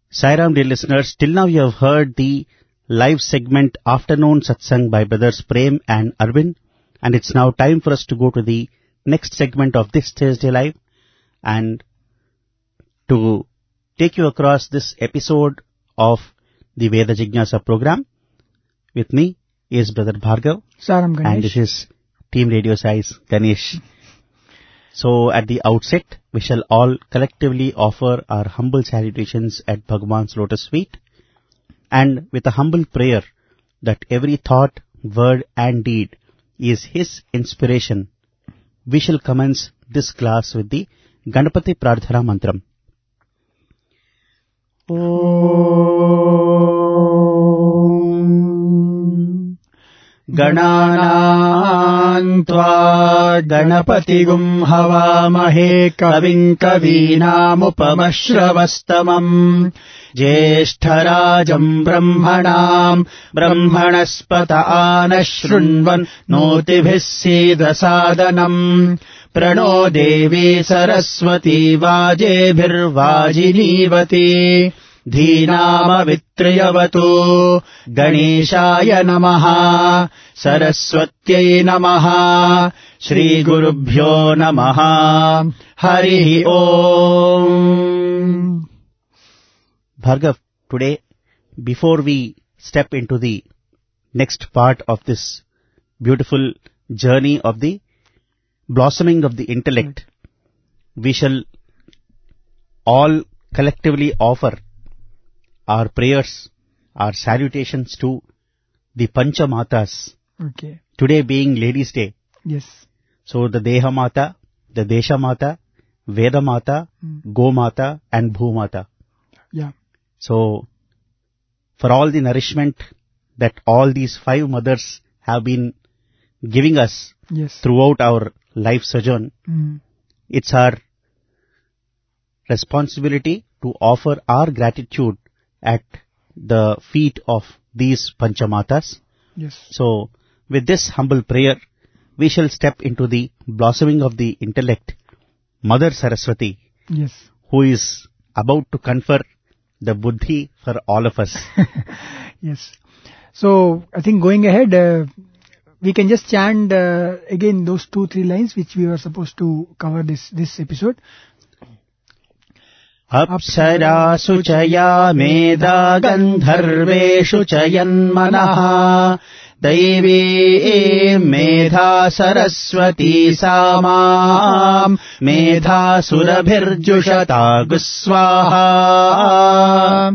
Sairam, dear listeners, till now you have heard the live segment Afternoon Satsang by brothers Prem and Arvind, and it's now time for us to go to the next segment of this Thursday Live, and to take you across this episode of the Veda Jignasa program. With me is Brother Bhargav, Saram Ganesh. and this is Team Radio Sai's Ganesh. So at the outset, we shall all collectively offer our humble salutations at Bhagwan's lotus feet, and with a humble prayer that every thought, word and deed is his inspiration, we shall commence this class with the Ganapati Prarthana Mantram. Om Gananam Tva Ganapatigum Havamahe Kavim Kavinamupamashravastamam Jeshtarajam Brahmanam Brahmanaspata Anashrunvan Notibhis Sidha Sadhanam Prano Devi Saraswati Vajebhirvajinivati Dhinama Vitriyavatu Ganeshaya Namaha Saraswatyai Namaha Shri Gurubhyo Namaha Harihi Om. Bhargav, today, before we step into the next part of this beautiful journey of the blossoming of the intellect, we shall all collectively offer our prayers, our salutations to the Pancha Matas. Okay. Today being Ladies' Day. Yes. So the Deha Mata, the Desha Mata, Veda Mata, Go Mata and Bhu Mata. Yeah. So for all the nourishment that all these five mothers have been giving us Yes. throughout our life sojourn, it's our responsibility to offer our gratitude at the feet of these Panchamatas. Yes. So, with this humble prayer, we shall step into the blossoming of the intellect, Mother Saraswati, Yes. who is about to confer the buddhi for all of us. Yes. So, I think going ahead, we can just chant again those 2-3 lines which we were supposed to cover this episode. Apsarasu chaya meda gandharveshu chayanmanaha Daivi medha saraswati samam medha surabhirjushata guswaha.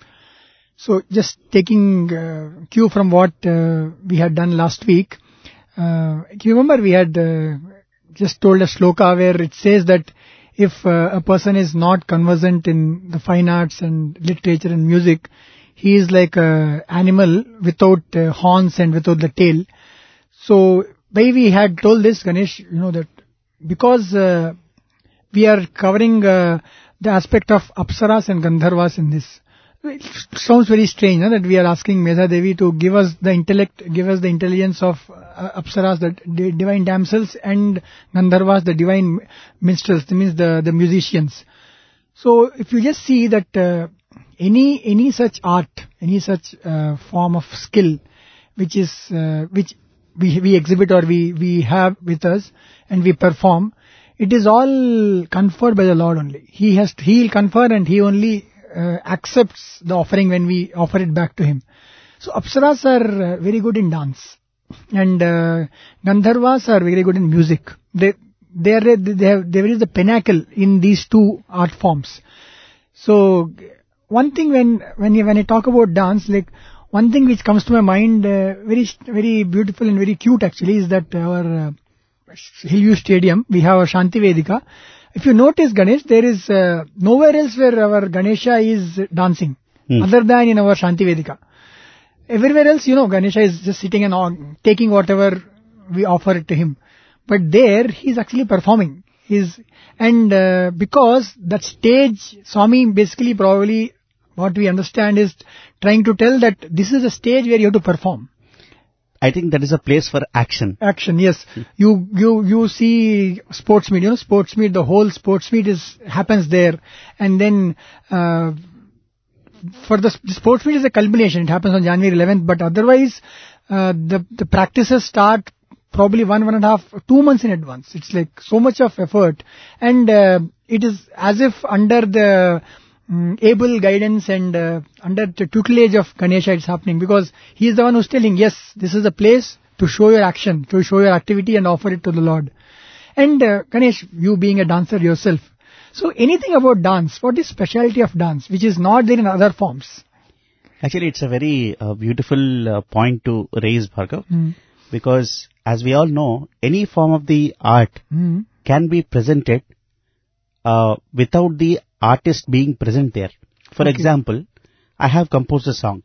So just taking cue from what we had done last week, you remember we had just told a shloka where it says that if a person is not conversant in the fine arts and literature and music, he is like an animal without horns and without the tail. So, why we had told this, Ganesh, that because we are covering the aspect of Apsaras and Gandharvas in this. It sounds very strange that we are asking Medha Devi to give us the intellect, give us the intelligence of Apsaras, the divine damsels, and Gandharvas, the divine minstrels, that means the musicians. So if you just see that any such art, any such form of skill, which we exhibit or we have with us and we perform, it is all conferred by the Lord only. He will confer and He only accepts the offering when we offer it back to Him. So Apsaras are very good in dance, and Gandharvas are very good in music. There is the pinnacle in these two art forms. So one thing when I talk about dance, like one thing which comes to my mind, very very beautiful and very cute actually, is that our Hillview Stadium, we have a Shanti Vedika. If you notice, Ganesh, there is nowhere else where our Ganesha is dancing, other than in our Shanti Vedika. Everywhere else, Ganesha is just sitting and taking whatever we offer it to him. But there, he is actually performing. Because that stage, Swami basically probably, what we understand is trying to tell that this is a stage where you have to perform. I think that is a place for action. Action, yes. You see sports meet, sports meet, the whole sports meet happens there. And then, for the sports meet is a culmination. It happens on January 11th, but otherwise, the practices start probably 1.5, 2 months in advance. It's like so much of effort, and it is as if under the able guidance and under the tutelage of Ganesha it's happening, because he is the one who's telling, yes, this is a place to show your action, to show your activity and offer it to the Lord. And Ganesh, you being a dancer yourself, so anything about dance, what is specialty of dance which is not there in other forms? Actually, it's a very beautiful point to raise, Bhargav, because as we all know, any form of the art can be presented without the artist being present there. For example, I have composed a song.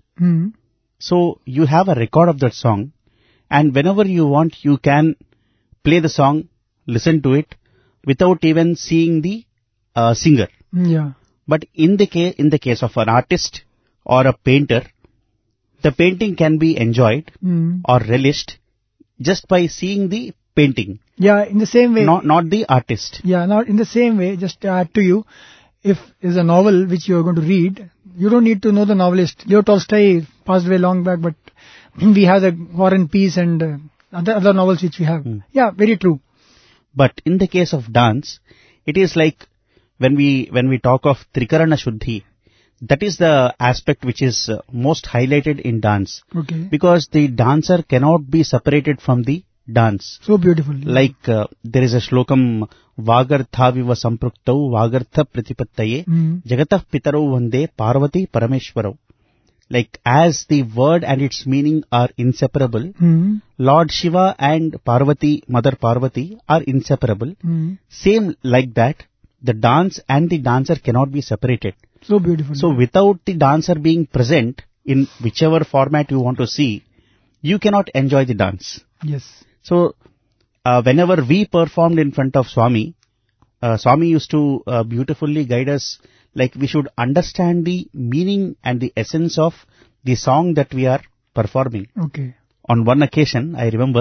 So you have a record of that song, and whenever you want, you can play the song, listen to it, without even seeing the singer. Yeah. But in the case of an artist or a painter, the painting can be enjoyed or relished just by seeing the painting. Yeah, in the same way. Not the artist. Yeah, not in the same way. Just to add to you, if there's a novel which you are going to read, you don't need to know the novelist. Leo Tolstoy passed away long back, but we have the War and Peace and other novels which we have. Yeah, very true. But in the case of dance, it is like when we talk of Trikarana Shuddhi, that is the aspect which is most highlighted in dance. Okay. Because the dancer cannot be separated from the dance. So beautiful. Yeah. Like there is a shlokam, Vagartha viva sampraktau Vagartha pratipattaye Jagatah pitaro vande Parvati Parameshwarau. Like as the word and its meaning are inseparable, Lord Shiva and Parvati, Mother Parvati are inseparable. Same like that, the dance and the dancer cannot be separated. So beautiful. So without the dancer being present in whichever format you want to see, you cannot enjoy the dance. Yes. So whenever we performed in front of Swami, Swami used to beautifully guide us, like we should understand the meaning and the essence of the song that we are performing. Okay. On one occasion, I remember,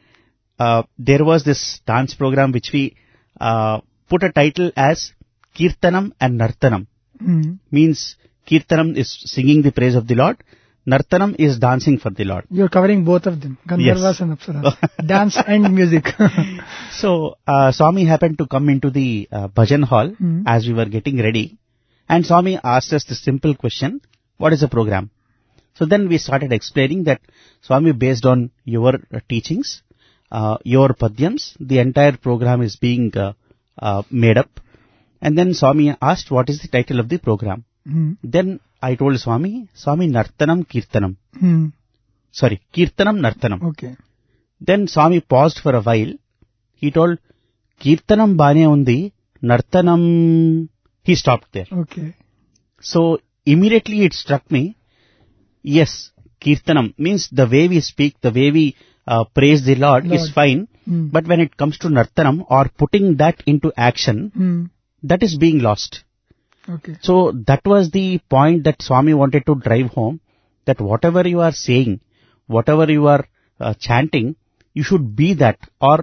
there was this dance program which we put a title as Kirtanam and Nartanam. Means Kirtanam is singing the praise of the Lord, Nartanam is dancing for the Lord. You're covering both of them, Gandharvas and Apsaras. Dance and music. So, Swami happened to come into the bhajan hall as we were getting ready, and Swami asked us the simple question, what is the program? So then we started explaining that, Swami, based on your teachings, your padyams, the entire program is being made up. And then Swami asked, what is the title of the program? Then I told Swami, Nartanam Kirtanam. Sorry, Kirtanam Nartanam. Okay. Then Swami paused for a while. He told, Kirtanam bane undi, Nartanam. He stopped there. Okay. So immediately it struck me, yes, Kirtanam means the way we speak, the way we praise the Lord is fine. But when it comes to Nartanam or putting that into action, that is being lost. Okay. So that was the point that Swami wanted to drive home, that whatever you are saying, whatever you are chanting, you should be that, or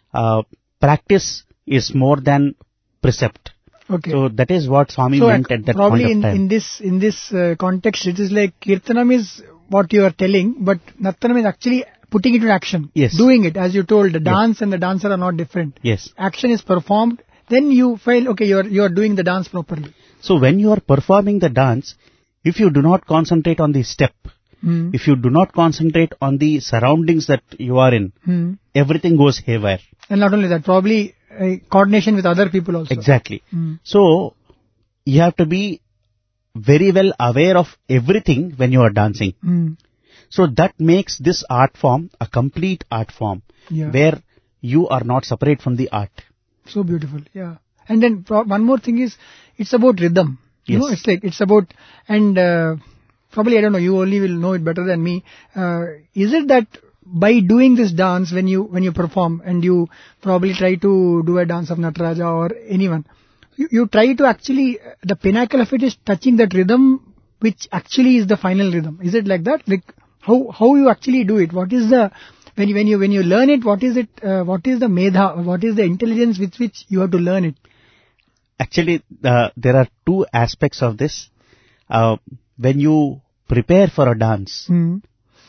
practice is more than precept. Okay. So that is what Swami meant at that point of time. Probably in this context, it is like Kirtanam is what you are telling, but Nartanam is actually putting it in action. Yes. Doing it, as you told, the dance and the dancer are not different. Yes. Action is performed, then you feel, okay, you are doing the dance properly. So when you are performing the dance, if you do not concentrate on the step, if you do not concentrate on the surroundings that you are in, everything goes haywire. And not only that, probably coordination with other people also. Exactly. So you have to be very well aware of everything when you are dancing. So that makes this art form a complete art form, where you are not separate from the art. So beautiful, yeah. And then one more thing is, it's about rhythm. You know, it's about, and probably, I don't know, you only will know it better than me. Is it that by doing this dance, when you perform and you probably try to do a dance of Nataraja or anyone, you try to actually, the pinnacle of it is touching that rhythm, which actually is the final rhythm. Is it like that? Like how you actually do it? What is the, when you learn it, what is it? What is the medha? What is the intelligence with which you have to learn it? Actually, there are two aspects of this. when you prepare for a dance, Hmm.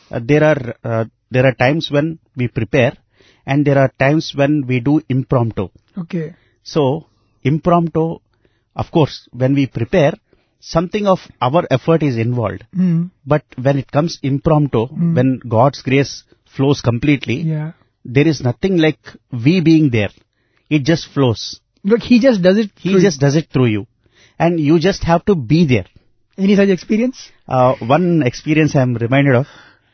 there are times when we prepare, and there are times when we do impromptu. Okay. So, impromptu, of course, when we prepare, something of our effort is involved. Hmm. But when it comes impromptu, when God's grace flows completely, Yeah. there is nothing like we being there. It just flows. Look, he just does it. He through just does it through you. And you just have to be there. Any such experience? One experience I am reminded of,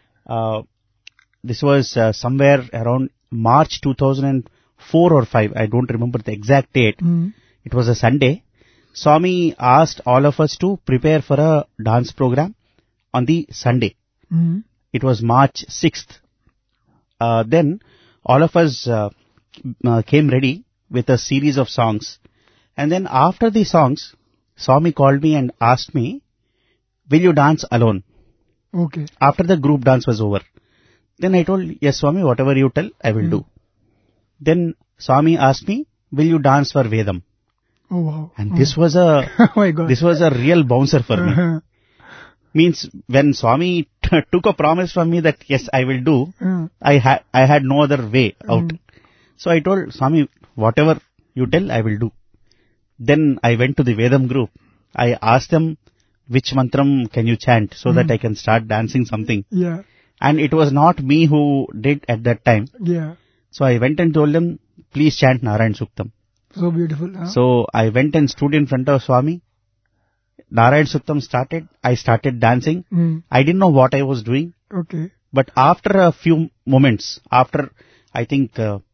this was somewhere around March 2004 or 5. I don't remember the exact date. Hmm. It was a Sunday. Swami asked all of us to prepare for a dance program on the Sunday. Hmm. It was March 6th. Then all of us came ready with a series of songs. And then after the songs, Swami called me and asked me, will you dance alone? Okay. After the group dance was over. Then I told, yes Swami, whatever you tell, I will do. Then Swami asked me, will you dance for Vedam? Oh wow. And this was a Oh my God. this was a real bouncer for me. Means when Swami took a promise from me that yes, I will do, I had no other way out. So I told Swami, whatever you tell, I will do. Then I went to the Vedam group. I asked them, which mantram can you chant so that I can start dancing something. Yeah. And it was not me who did at that time. Yeah. So I went and told them, please chant Narayan Suktam. So beautiful. Huh? So I went and stood in front of Swami. Narayan Suktam started. I started dancing. I didn't know what I was doing. Okay. But after a few moments, after I think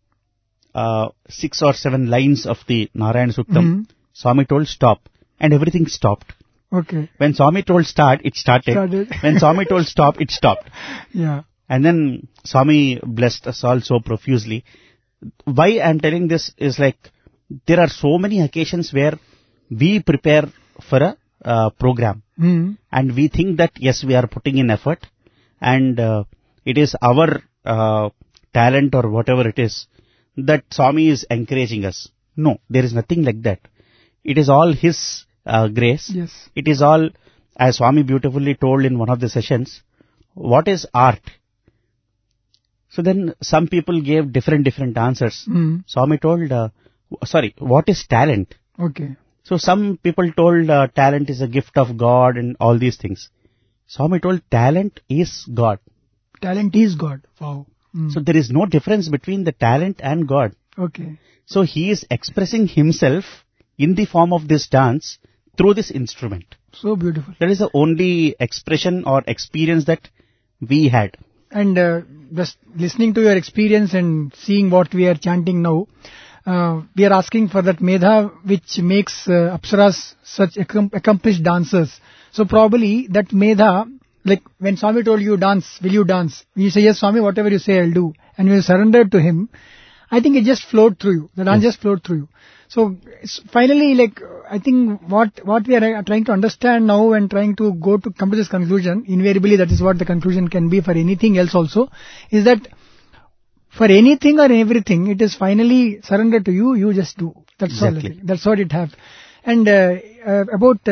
6 or 7 lines of the Narayan Suktam, Swami told stop. And everything stopped. Okay. When Swami told start, it started. When Swami told stop, it stopped. Yeah. And then Swami blessed us all so profusely. Why I am telling this is like, there are so many occasions where we prepare for a program. And we think that yes, we are putting in effort. And it is our talent or whatever it is that Swami is encouraging us. No, there is nothing like that. It is all His grace. Yes. It is all, as Swami beautifully told in one of the sessions, what is art? So then some people gave different answers. Swami told, what is talent? Okay. So some people told talent is a gift of God and all these things. Swami told talent is God. Talent is God. Wow. So there is no difference between the talent and God. Okay. So He is expressing Himself in the form of this dance through this instrument. So beautiful. That is the only expression or experience that we had. And just listening to your experience and seeing what we are chanting now, we are asking for that medha which makes Apsaras such accomplished dancers. So probably that medha, like when Swami told you dance, will you dance? You say, yes Swami, whatever you say I'll do. And you surrendered to Him. I think it just flowed through you. The dance just flowed through you. So it's finally, like, I think what we are trying to understand now and trying to come to this conclusion, invariably that is what the conclusion can be for anything else also, is that for anything or everything, it is finally surrendered to you, you just do. That's Exactly. all. That's what it has. And about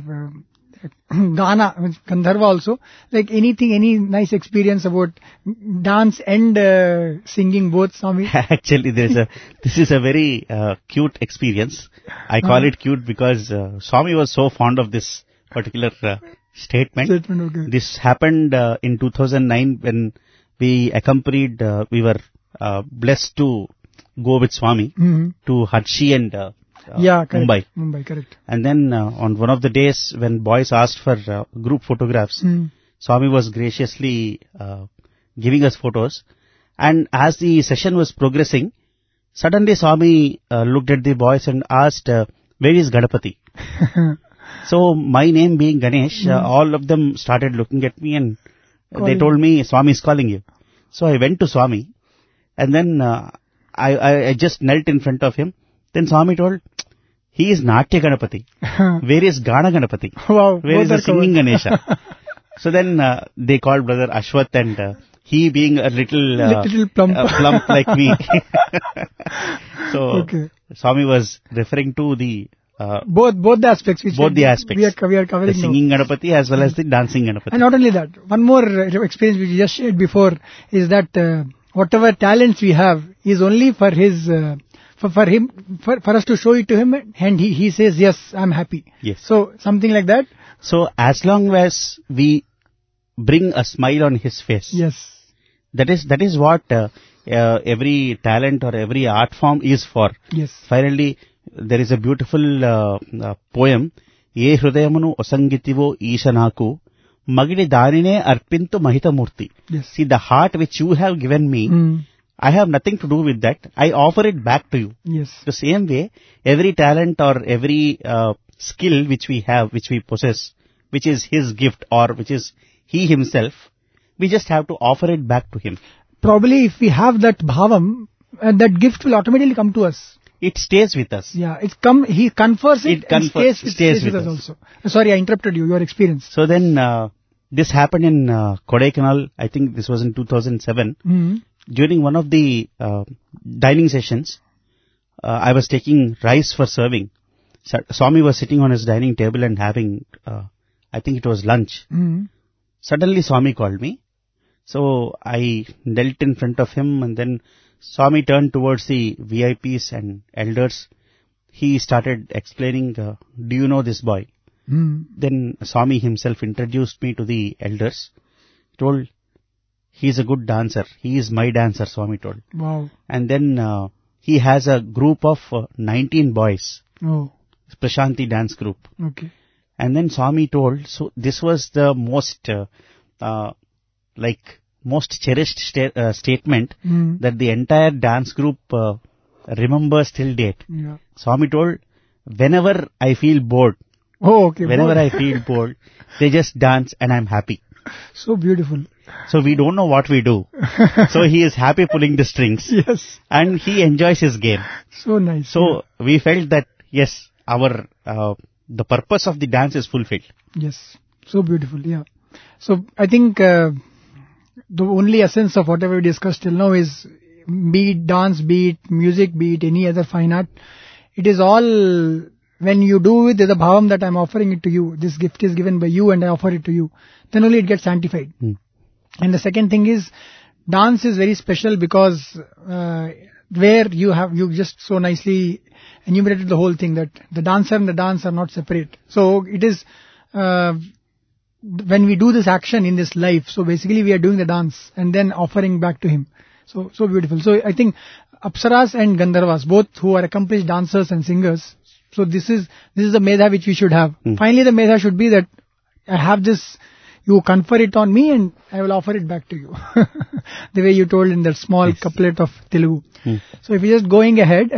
Gana, Gandharva also, like anything, any nice experience about dance and singing both, Swami? Actually, this is a very cute experience. I call it cute because Swami was so fond of this particular statement. Okay. This happened in 2009 when we accompanied, we were blessed to go with Swami to Hatshi and correct. Mumbai. Mumbai, correct. And then on one of the days when boys asked for group photographs, Swami was graciously giving us photos. And as the session was progressing, suddenly Swami looked at the boys and asked, where is Ganapati? So my name being Ganesh, all of them started looking at me and they told me, Swami is calling you. So I went to Swami and then I just knelt in front of him. Then Swami told, he is Natya Ganapati. Where is Gana Ganapati? Wow. Where is the singing Ganesha? So then they called brother Ashwath and he being a little plump. Plump like me. So Okay. Swami was referring to the both the aspects which both the aspects. we are covering The now. singing Ganapati as well as the dancing Ganapati. And not only that, one more experience which you just shared before is that whatever talents we have is only for his, for us to show it to him, and he says, yes, I'm happy. Yes. So something like that. So as long as we bring a smile on his face, Yes. that is what every talent or every art form is for. Yes. Finally, there is a beautiful poem, Ye Hrudayamunu Osangitivo Ishanaku, Magidi Danine Arpintu Mahitamurti. Yes. See, the heart which you have given me, I have nothing to do with that. I offer it back to you. Yes. The same way, every talent or every skill which we have, which we possess, which is his gift or which is he himself, we just have to offer it back to him. Probably if we have that bhavam, that gift will automatically come to us. It stays with us. Yeah, he confers it and stays with us also. Sorry, I interrupted you, your experience. So then, this happened in Kodaikanal, I think this was in 2007. During one of the dining sessions, I was taking rice for serving. Swami was sitting on his dining table and having, I think it was lunch. Suddenly Swami called me. So I knelt in front of him, and then Swami turned towards the VIPs and elders. He started explaining, do you know this boy? Then Swami himself introduced me to the elders. He told, he is a good dancer. He is my dancer, Swami told. Wow. And then he has a group of 19 boys. Oh. Prashanti dance group. Okay. And then Swami told, so this was the most, most cherished statement that the entire dance group remembers till date. Yeah. Swami told, whenever I feel bored, whenever I feel bored, they just dance and I'm happy. So beautiful. So we don't know what we do. So he is happy pulling the strings. Yes. And he enjoys his game. So nice. So we felt that, yes, our the purpose of the dance is fulfilled. Yes. So beautiful, yeah. So I think the only essence of whatever we discussed till now is, be it dance, be it music, be it any other fine art, it is all, when you do with the bhavam that I'm offering it to you, this gift is given by you and I offer it to you, then only it gets sanctified. And the second thing is, dance is very special because where you just so nicely enumerated the whole thing, that the dancer and the dance are not separate. So it is, when we do this action in this life, so basically we are doing the dance and then offering back to him. So beautiful. So I think Apsaras and Gandharvas, both who are accomplished dancers and singers, so this is the medha which we should have. Finally the medha should be that I have this, you confer it on me and I will offer it back to you. The way you told in that small couplet of Telugu. So if you're just going ahead,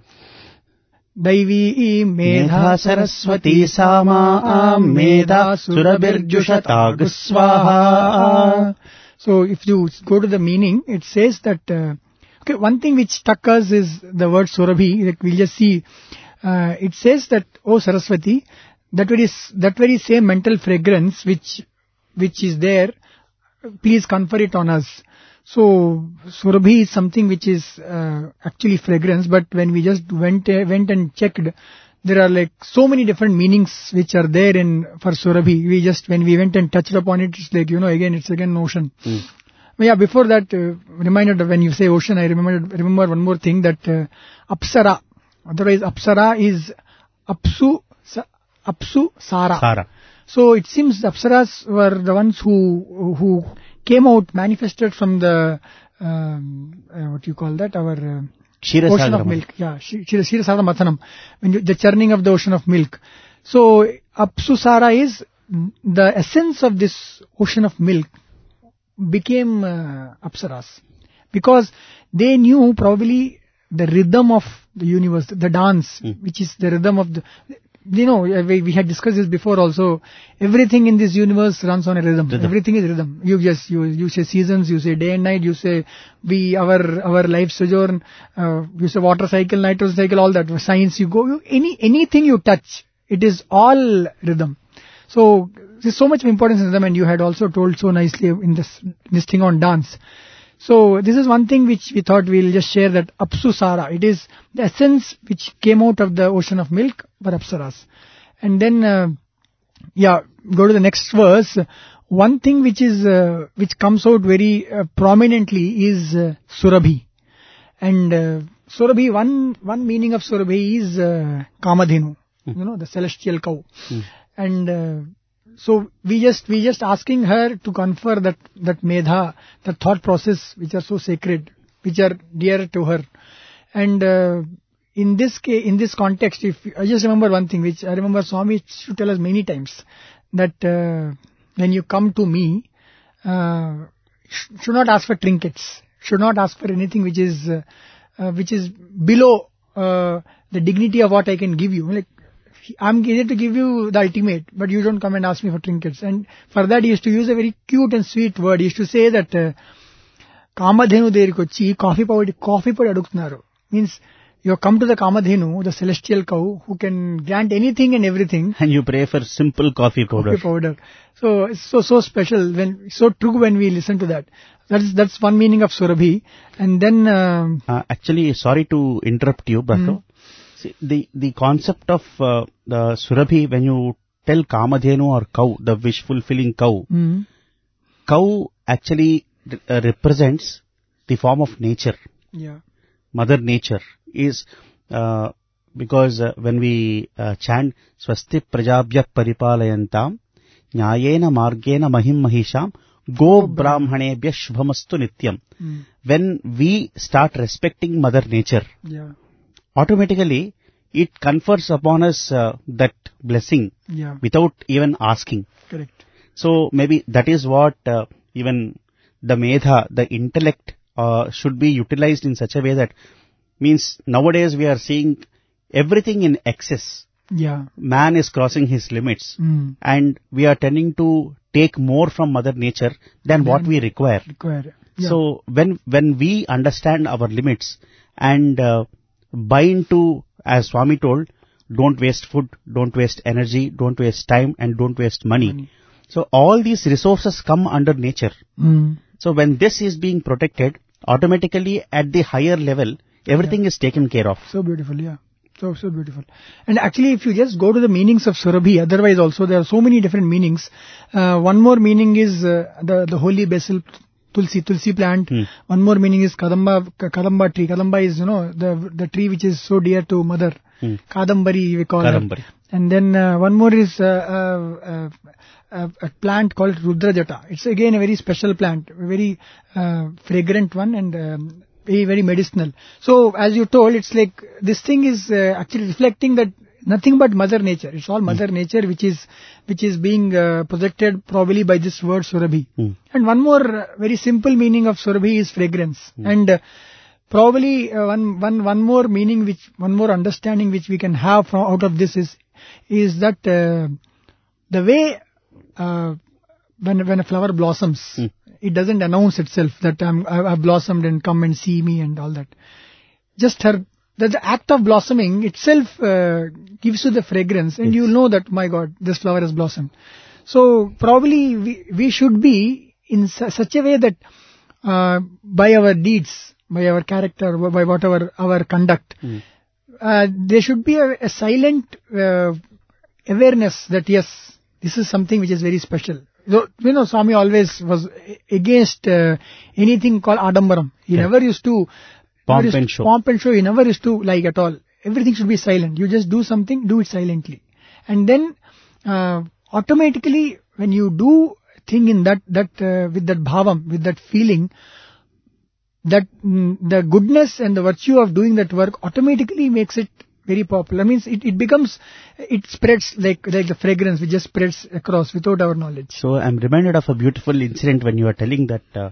Daivi medha saraswati sama medha surabirjushatag swaha. So if you go to the meaning, it says that, okay, one thing which struck us is the word Surabhi. Like we'll just see, it says that, oh Saraswati, that very same mental fragrance which is there, please confer it on us. So Surabhi is something which is actually fragrance, but when we just went and checked, there are like so many different meanings which are there for Surabhi. When we went and touched upon it, it's like, it's again ocean. But yeah, before that, reminded when you say ocean, I remember one more thing, that Apsara, otherwise Apsara is Apsu Sara. So it seems Apsaras were the ones who came out, manifested from the, what you call that, our ocean of milk. Yeah, Kshirosagar Mathanam, the churning of the ocean of milk. So Apsusara is the essence of this ocean of milk became Apsaras, because they knew probably the rhythm of the universe, the dance, which is the rhythm of the, we had discussed this before also. Everything in this universe runs on a rhythm. Everything is rhythm. You say seasons, you say day and night, you say our life sojourn, you say water cycle, nitrogen cycle, all that. Science, anything you touch, it is all rhythm. So there's so much importance in rhythm, and you had also told so nicely in this thing on dance. So this is one thing which we thought we'll just share, that Apsu Sara. It is the essence which came out of the ocean of milk for Apsaras. And then, go to the next verse. One thing which is which comes out very prominently is Surabhi. And Surabhi, one meaning of Surabhi is Kamadhenu, the celestial cow. And so we just asking her to confer that medha, the thought process which are so sacred, which are dear to her. And in this context, if I just remember one thing which I remember Swami used to tell us many times, that when you come to me, should not ask for trinkets, should not ask for anything which is below the dignity of what I can give you. Like, I'm here to give you the ultimate, but you don't come and ask me for trinkets. And for that he used to use a very cute and sweet word. He used to say that Kamadhenu derikochi coffee powder aduktunaru. Means you have come to the Kamadhenu, the celestial cow, who can grant anything and everything. And you pray for simple coffee powder. Coffee powder. So it's so special, so true when we listen to that. That's one meaning of Surabhi. And then actually, sorry to interrupt you, Bhakto. See, the concept of the Surabhi, when you tell Kamadhenu or cow, the wish fulfilling cow, cow actually represents the form of nature. Yeah. Mother nature is, because when we chant Swasti Prajabhya Paripalayantam Nyayena Margena Mahim Mahisham Go Brahmanebhya Shubhamastu Nityam. When we start respecting Mother nature, automatically it confers upon us that blessing without even asking. Correct. So maybe that is what even the medha, the intellect should be utilized in such a way that, means nowadays we are seeing everything in excess. Yeah. Man is crossing his limits and we are tending to take more from Mother Nature than what we require. Yeah. So when we understand our limits and buy into, as Swami told, don't waste food, don't waste energy, don't waste time and don't waste money. So all these resources come under nature. So when this is being protected, automatically at the higher level, everything is taken care of. So beautiful, yeah. So beautiful. And actually, if you just go to the meanings of Surabhi, otherwise also there are so many different meanings. One more meaning is the holy basil, Tulsi plant. One more meaning is Kadamba tree. Kadamba is, the tree which is so dear to mother. Kadambari, we call it. And then one more is a plant called Rudrajata. It's again a very special plant, a very fragrant one and very, very medicinal. So as you told, it's like this thing is actually reflecting that nothing but Mother Nature. It's all Mother Nature which is being projected probably by this word Surabhi. And one more very simple meaning of Surabhi is fragrance. And probably one more meaning, one more understanding which we can have out of this is that the way when a flower blossoms, it doesn't announce itself that I've blossomed and come and see me and all that. Just the act of blossoming itself gives you the fragrance, and you know that, my God, this flower has blossomed. So probably we should be in such a way that by our deeds, by our character, by whatever our conduct, there should be a silent awareness that yes, this is something which is very special. Swami always was against anything called Adambaram. He never used to pomp and show. He never used to like at all. Everything should be silent. You just do something, do it silently. And then automatically when you do thing in that with that bhavam, with that feeling, that the goodness and the virtue of doing that work automatically makes it very popular. Means it spreads like the fragrance which just spreads across without our knowledge. So I'm reminded of a beautiful incident when you are telling that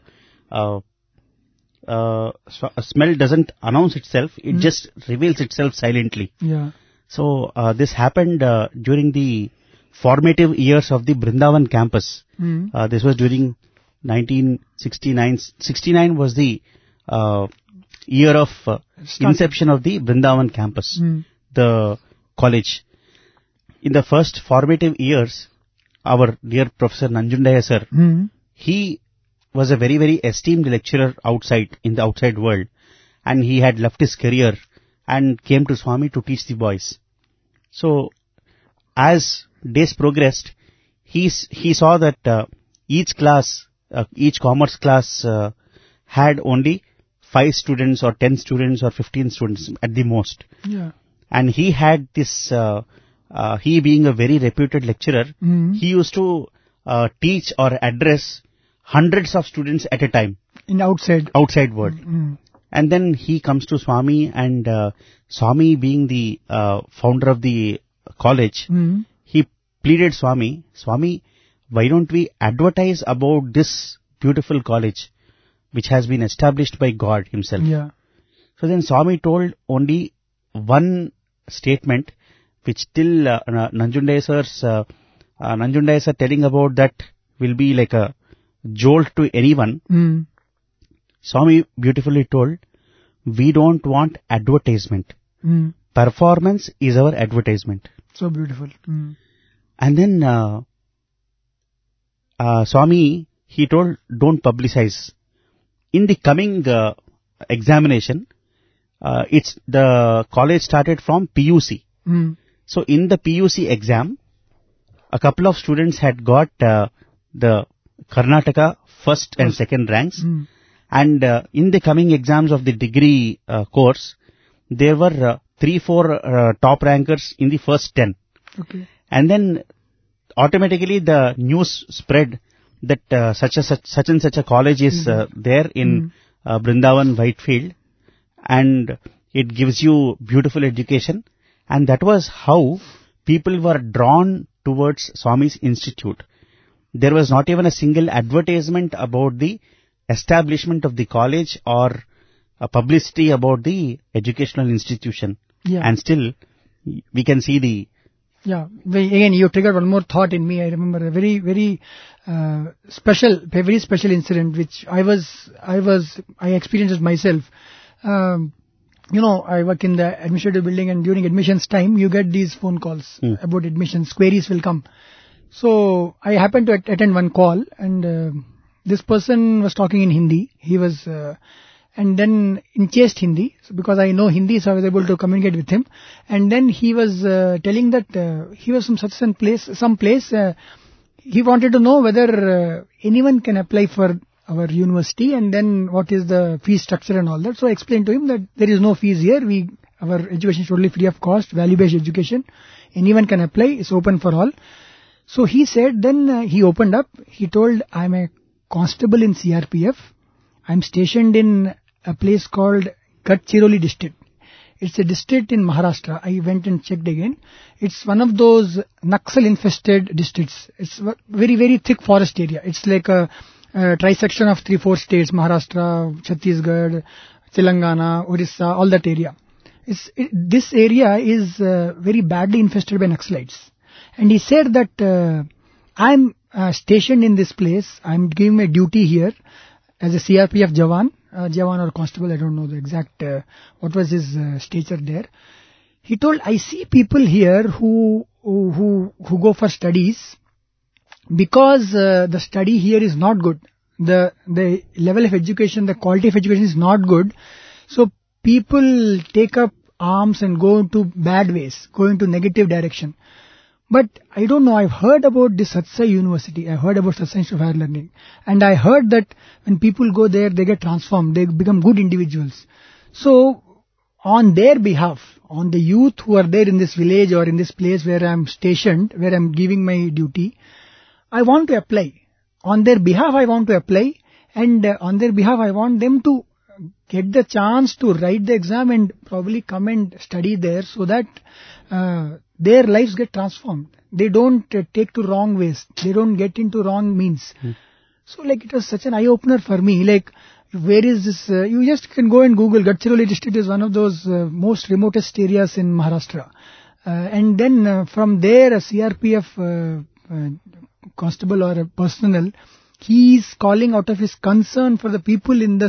a smell doesn't announce itself, it just reveals itself silently. Yeah. So this happened during the formative years of the Brindavan campus. This was during 1969. 69 was the year of inception of the Brindavan campus, the college. In the first formative years, our dear Professor Nanjundaya sir, he was a very, very esteemed lecturer outside, in the outside world, and he had left his career and came to Swami to teach the boys. So, as days progressed, he saw that each commerce class had only 5 students or 10 students or 15 students at the most. Yeah. And he had this, he being a very reputed lecturer, he used to teach or address hundreds of students at a time. In outside world. Mm. And then he comes to Swami, and Swami being the founder of the college, he pleaded Swami, why don't we advertise about this beautiful college which has been established by God himself? Yeah. So then Swami told only one statement, which till Nanjundaya sir telling about that will be like a jolt to anyone. Swami beautifully told, we don't want advertisement. Performance is our advertisement. So beautiful. And then Swami, he told, don't publicize. In the coming examination, the college started from PUC. So in the PUC exam, a couple of students had got the Karnataka first and second ranks. And in the coming exams of the degree course, there were 3-4 top rankers in the first 10. Okay. And then automatically the news spread that such and such a college is there in Brindavan, Whitefield, and it gives you beautiful education. And that was how people were drawn towards Swami's institute. There was not even a single advertisement about the establishment of the college or a publicity about the educational institution. Yeah. And still, we can see the... Yeah. Again, you triggered one more thought in me. I remember a very, very special incident which I experienced it myself. I work in the administrative building, and during admissions time, you get these phone calls about admissions. Queries will come. So I happened to attend one call, and this person was talking in Hindi. He was, and then in chaste Hindi, so because I know Hindi, so I was able to communicate with him. And then he was telling that he was from some place. He wanted to know whether anyone can apply for our university, and then what is the fee structure and all that. So I explained to him that there is no fees here. Our education is totally free of cost, value-based education. Anyone can apply. It's open for all. So he said, then he opened up. He told, I'm a constable in CRPF. I'm stationed in a place called Gadchiroli district. It's a district in Maharashtra. I went and checked again. It's one of those Naxal-infested districts. It's very, very thick forest area. It's like a trisection of 3-4 states, Maharashtra, Chhattisgarh, Telangana, Orissa, all that area. This area is very badly infested by Naxalites. And he said that I'm stationed in this place. I'm giving my duty here as a CRPF Jawan or constable. I don't know the exact, what was his stature there. He told, I see people here who go for studies because the study here is not good. The level of education, the quality of education is not good. So people take up arms and go into bad ways, go into negative direction. But I don't know, I've heard about this Satsai University, I heard about Satsai Institute of Higher Learning, and I heard that when people go there, they get transformed, they become good individuals. So, on their behalf, on the youth who are there in this village or in this place where I'm stationed, where I'm giving my duty, I want to apply. On their behalf, I want to apply, and on their behalf, I want them to get the chance to write the exam and probably come and study there so that their lives get transformed. They don't take to wrong ways. They don't get into wrong means. So it was such an eye-opener for me. Where is this? You just can go and Google. Gadchiroli district is one of those most remotest areas in Maharashtra. And then from there, a CRPF constable or a personnel, he is calling out of his concern for the people in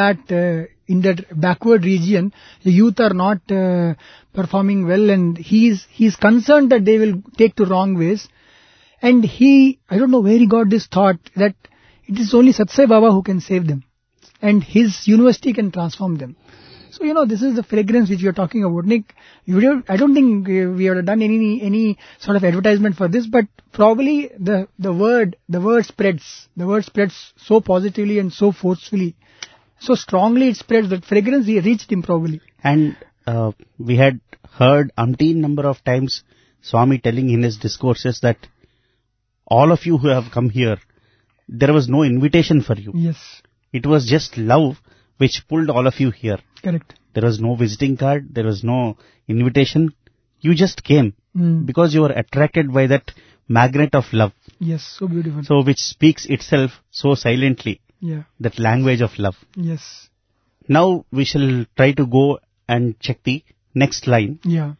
that backward region. The youth are not performing well, and he's concerned that they will take to wrong ways. And I don't know where he got this thought that it is only Satsai Baba who can save them. And his university can transform them. So, this is the fragrance which we are talking about. Nick, I don't think we have done any sort of advertisement for this, but probably the word spreads. The word spreads so positively and so forcefully. So strongly it spreads that fragrance reached him probably. And we had heard umpteen number of times Swami telling in his discourses that all of you who have come here, there was no invitation for you. Yes. It was just love which pulled all of you here. Correct. There was no visiting card, there was no invitation. You just came because you were attracted by that magnet of love. Yes, so beautiful. So which speaks itself so silently. Yeah. That language of love. Yes. Now we shall try to go and check the next line. Yeah.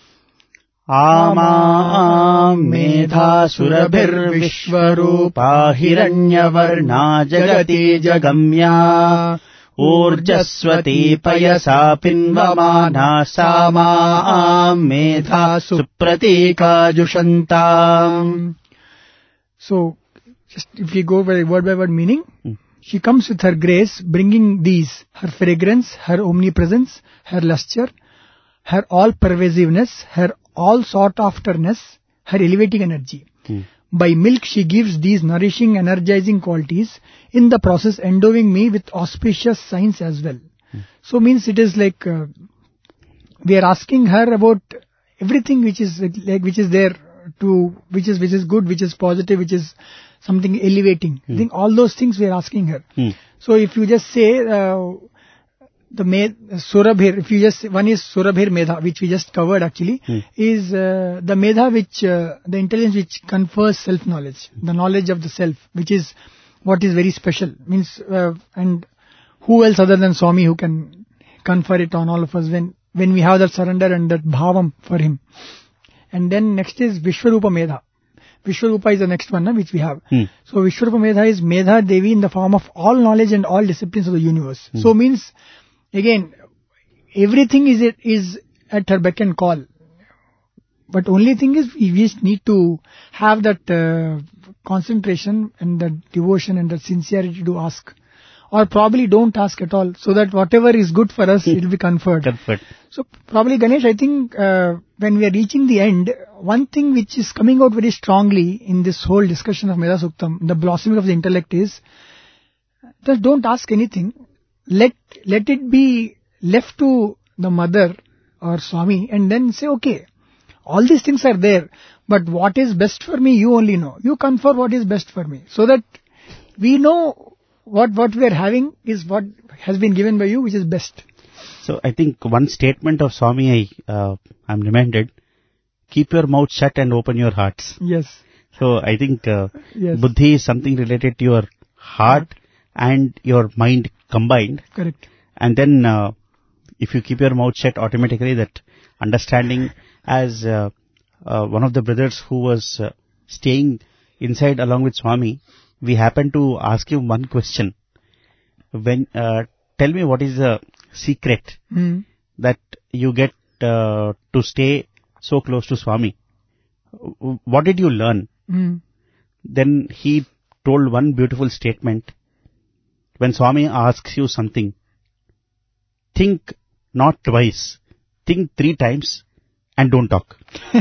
Ama medha surabhir vishwarupa hiranyavarna jagati jagamya urjaswati payasa pinvamana sama medha supratika jushantam. So, just if we go by word meaning, she comes with her grace, bringing these, her fragrance, her omnipresence, her lustre, her all-pervasiveness, her all-sought-afterness, her elevating energy. By milk she gives these nourishing, energizing qualities, in the process endowing me with auspicious signs as well. So means it is like, we are asking her about everything which is there to, which is good, which is positive, which is something elevating. I think all those things we are asking her. So if you just say, Surabhir, if you just, one is Surabhir Medha, which we just covered actually, is the Medha which, the intelligence which confers self-knowledge, the knowledge of the self, which is what is very special. Means, and who else other than Swami who can confer it on all of us when we have that surrender and that bhavam for him. And then next is Vishwarupa Medha. Vishwarupa is the next one which we have. So Vishwarupa Medha is Medha Devi in the form of all knowledge and all disciplines of the universe. So means, again, everything is at her beck and call. But only thing is, we just need to have that concentration and that devotion and that sincerity to ask. Or probably don't ask at all, so that whatever is good for us, it will be conferred. So probably, Ganesh, I think when we are reaching the end, one thing which is coming out very strongly in this whole discussion of Medha Suktam, the blossoming of the intellect is, just don't ask anything. Let it be left to the mother or Swami, and then say, okay, all these things are there, but what is best for me, you only know. You confer what is best for me, so that we know what we are having is what has been given by you, which is best. So I think one statement of Swami I'm reminded, keep your mouth shut and open your hearts. Yes. So I think yes. Buddhi is something related to your heart and your mind combined. Correct. And then if you keep your mouth shut, automatically that understanding, as one of the brothers who was staying inside along with Swami, we happened to ask him one question. When tell me what is the secret that you get to stay so close to Swami? What did you learn? Then he told one beautiful statement. When Swami asks you something, think not twice, think 3 times and don't talk.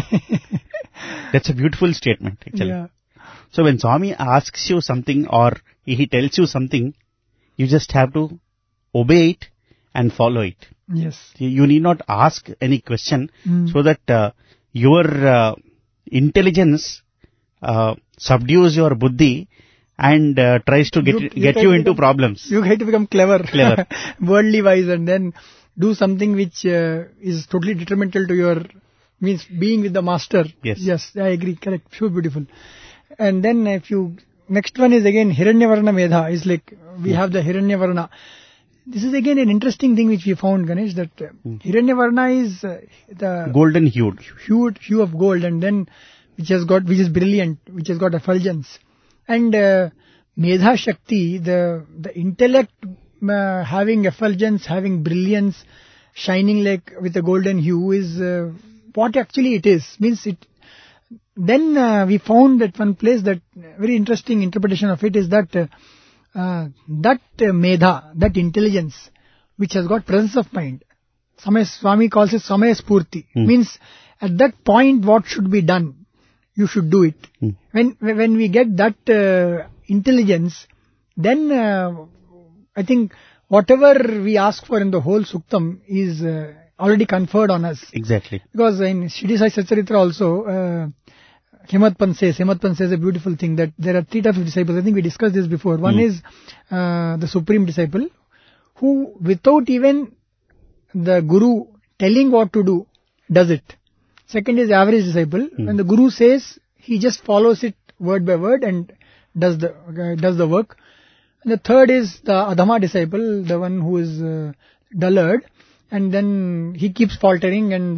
That's a beautiful statement actually. Yeah. So when Swami asks you something or he tells you something, you just have to obey it and follow it. Yes. You need not ask any question so that your intelligence subdues your buddhi and tries to get you into problems. You have to become clever. Worldly wise, and then do something which is totally detrimental to your, means being with the master. Yes, I agree. Correct. So beautiful. And then next one is again Hiranyavarna Medha, is like, we have the Hiranyavarna. This is again an interesting thing which we found, Ganesh, that Hiranyavarna is the golden hued hue of gold, and then which is brilliant, which has got effulgence. And Medha Shakti, the intellect having effulgence, having brilliance, shining like with a golden hue is what actually it is. Means it. Then we found at one place that very interesting interpretation of it is that that medha, that intelligence, which has got presence of mind. Swami calls it Samaya Spurti. Means at that point what should be done, you should do it. When we get that intelligence, then I think whatever we ask for in the whole Suktam is already conferred on us. Exactly. Because in Shirdi Sai Satcharitra also, Hemadpant says a beautiful thing, that there are 3 types of disciples. I think we discussed this before. One is the supreme disciple, who without even the guru telling what to do, does it. Second is average disciple. When the guru says, he just follows it word by word and does the work. And the third is the adhama disciple, the one who is dullard, and then he keeps faltering, and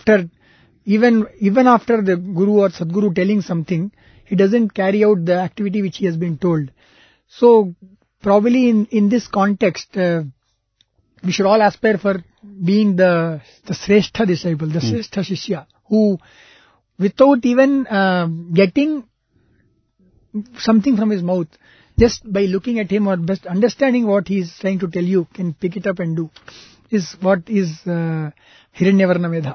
even after the guru or sadguru telling something, he doesn't carry out the activity which he has been told. So probably in this context, we should all aspire for being the Sreshtha disciple, the Sreshtha Shishya, who without even getting something from his mouth, just by looking at him or best understanding what he is trying to tell you, can pick it up and do, is what is Hiranyavarna Medha.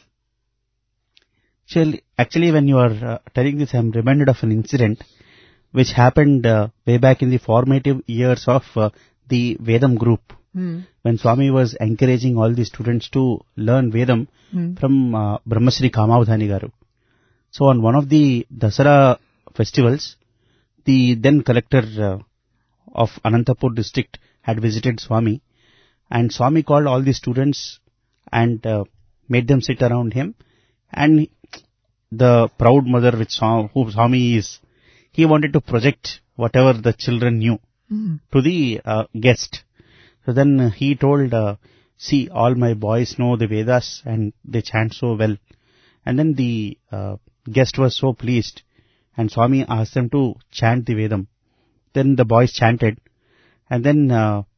Actually, when you are telling this, I am reminded of an incident which happened way back in the formative years of the Vedam group. When Swami was encouraging all the students to learn Vedam from Brahmasri Kamavadhani Garu. So on one of the Dasara festivals, the then collector of Anantapur district had visited Swami, and Swami called all the students and made them sit around him, and the proud mother who Swami is, he wanted to project whatever the children knew to the guest. So then he told, see, all my boys know the Vedas and they chant so well. And then the guest was so pleased, and Swami asked them to chant the Vedam. Then the boys chanted, and then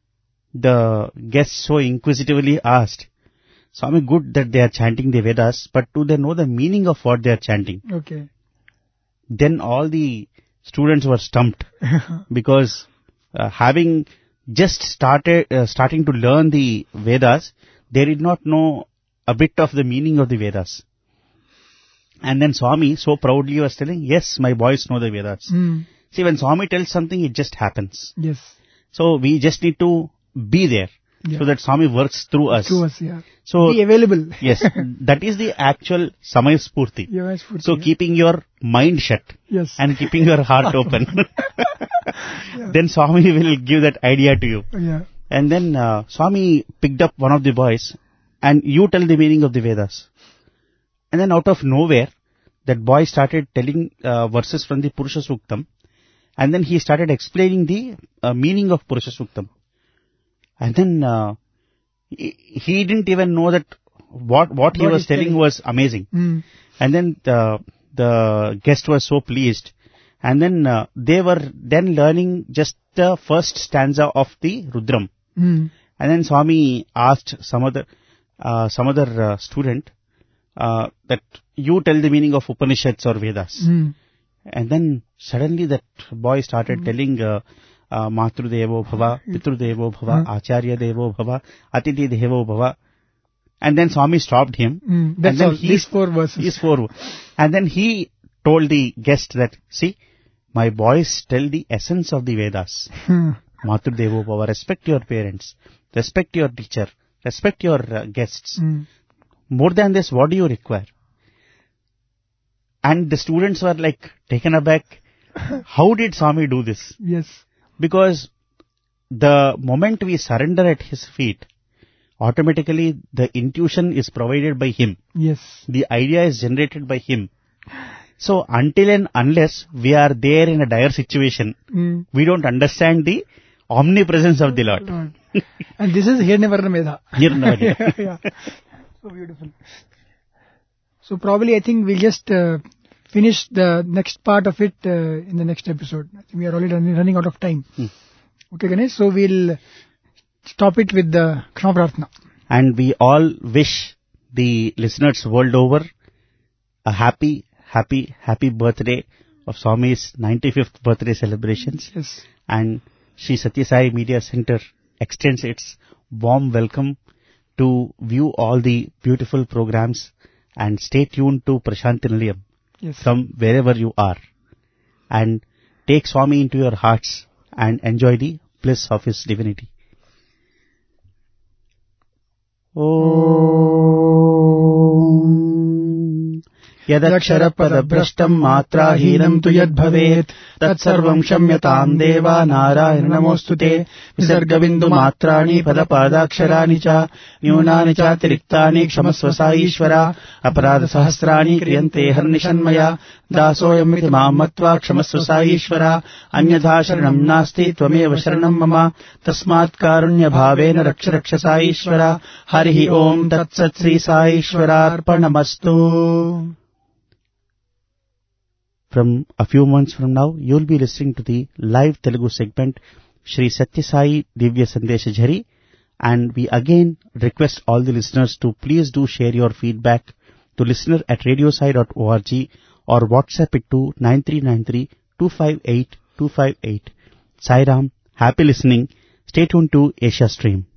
the guest so inquisitively asked, Swami, good that they are chanting the Vedas, but do they know the meaning of what they are chanting? Okay. Then all the students were stumped because having just starting to learn the Vedas, they did not know a bit of the meaning of the Vedas. And then Swami so proudly was telling, yes, my boys know the Vedas. See, when Swami tells something, it just happens. Yes. So we just need to be there. So that Swami works through us. Through us, yeah. So, be available. Yes, that is the actual Samaya Spurti. So keeping your mind shut. Yes. And keeping your heart open. Then Swami will give that idea to you. Yeah. And then Swami picked up one of the boys, and you tell the meaning of the Vedas. And then out of nowhere, that boy started telling verses from the Purusha Suktam. And then he started explaining the meaning of Purusha Suktam. And then he didn't even know that what he was telling was amazing. And then the guest was so pleased. And then they were then learning just the first stanza of the Rudram. And then Swami asked some other student that you tell the meaning of Upanishads or Vedas. And then suddenly that boy started telling Matru Devo Bhava, Pitru Devo Bhava, Acharya Devo Bhava, Atiti Devo Bhava. And then Swami stopped him. That's and then all, these 4 verses. These 4. And then he told the guest that, see, my boys tell the essence of the Vedas. Matru Devo Bhava, respect your parents, respect your teacher, respect your guests. More than this, what do you require? And the students were like taken aback. How did Swami do this? Yes. Because the moment we surrender at his feet, automatically the intuition is provided by him. Yes. The idea is generated by him. So until and unless we are there in a dire situation, we don't understand the omnipresence of the Lord. And this is Hiranyavarna Medha. Hiranyavarna. Yeah. So beautiful. So probably I think we'll just finish the next part of it in the next episode. I think we are already running out of time. Okay, Ganesh. So we'll stop it with the Kshama Prarthana. And we all wish the listeners world over a happy birthday of Swami's 95th birthday celebrations. Yes. And Sri Satya Sai Media Center extends its warm welcome to view all the beautiful programs, and stay tuned to Prashanti Nilayam from wherever you are, and take Swami into your hearts and enjoy the bliss of his divinity. Om Yadakshara Padabrashtam Matra Heenam Tu Yad Bhavet Tatsarvam Shamyatam Deva Narayana Namostute Visarga Bindu Matrani Padapadaksharaani Cha Nyunani Cha Tiriktani Kshamasva Saishvara Aparadha Sahasrani Kriyante Harnishanmaya Dasoyamiti Mamatva Kshamasva Saishvara Anyadha Sharanam Nasti Tvameva Sharanam Mama Tasmat Karunya Bhavena Raksha Raksha Saishvara Harihi Om Tat Sat Sri Saishvara Arpanamastu. From a few months from now, you will be listening to the live Telugu segment Shri Satya Sai Divya Sandesha Jhari, and we again request all the listeners to please do share your feedback to listener@radiosai.org or WhatsApp it to 9393-258-258. Sai Ram, happy listening. Stay tuned to Asia Stream.